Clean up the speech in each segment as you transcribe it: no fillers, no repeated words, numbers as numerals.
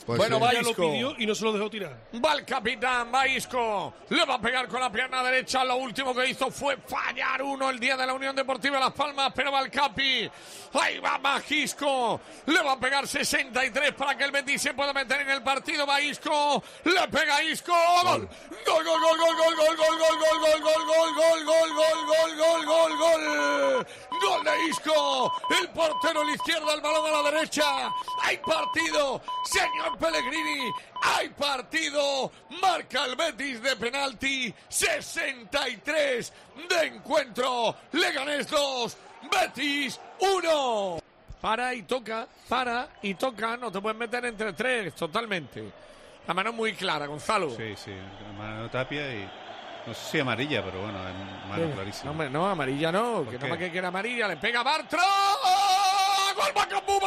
Pues bueno, sí. va Ya lo Isco. pidió y no se lo dejó tirar. Va el capitán, va Isco. Le va a pegar con la pierna derecha. Lo último que hizo fue fallar uno el día de la Unión Deportiva Las Palmas, pero va el Capi. Ahí va Isco. Le va a pegar 63 para que el Betis se pueda meter en el partido. Va Isco. Le pega Isco. Gol. Gol, gol, gol, gol, gol, gol, gol, gol, gol, gol, gol, gol, gol, gol, gol, gol, gol, gol. Gol de Isco. El portero a la izquierda, el balón a la derecha. Hay partido, señor Pellegrini. Hay partido. Marca el Betis de penalti. 63 de encuentro. Leganés 2, Betis 1. Para y toca. No te puedes meter entre tres totalmente. La mano muy clara, Gonzalo. Sí, la mano Tapia y no sé si amarilla, pero bueno, es mano clarísima. No, no, amarilla no, que ¿Por no qué? más que quiera amarilla, le pega Bartra. ¡Gol! ¡Bacambú!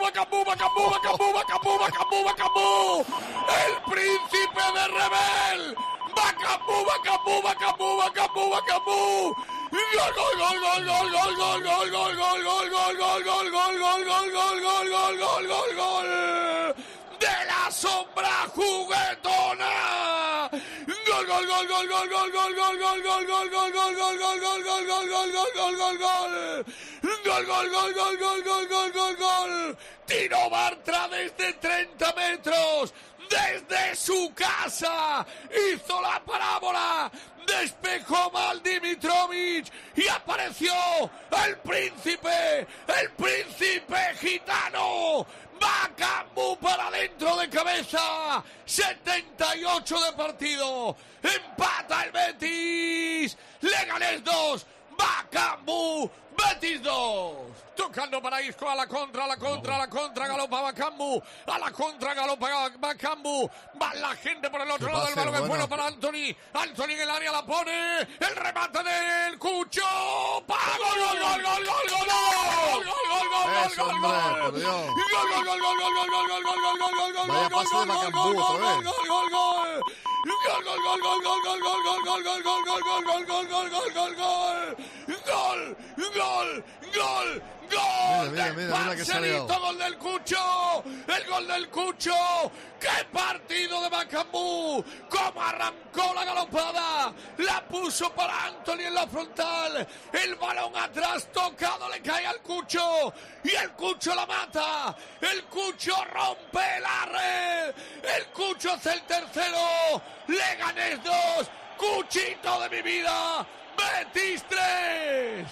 ¡El príncipe de Rebel! ¡Bacambú! ¡Gol! ¡De la sombra juguetona! ¡Gol! Tiro Bartra desde 30 metros, desde su casa, hizo la parábola, despejó mal Dimitrovic y apareció el príncipe gitano. Bacambú para dentro de cabeza. 78 de partido. Empata el Betis. Leganés 2. Bacambú. Betis 2. Tocando para Isco, a la contra, galopa Bacambú, a la contra, galopa Bacambú, va la gente por el otro lado del balón, es bueno para Anthony en el área la pone, el remate del Cucho, ¡gol! Mira que salió. Gol del Cucho, el gol del Cucho. ¡Qué partido de Bacambú! ¡Cómo arrancó la galopada! La puso para Anthony en la frontal. El balón atrás tocado le cae al Cucho y el Cucho la mata. El Cucho rompe la red. El Cucho hace el tercero. Leganés 2. Cuchito de mi vida. Betis 3.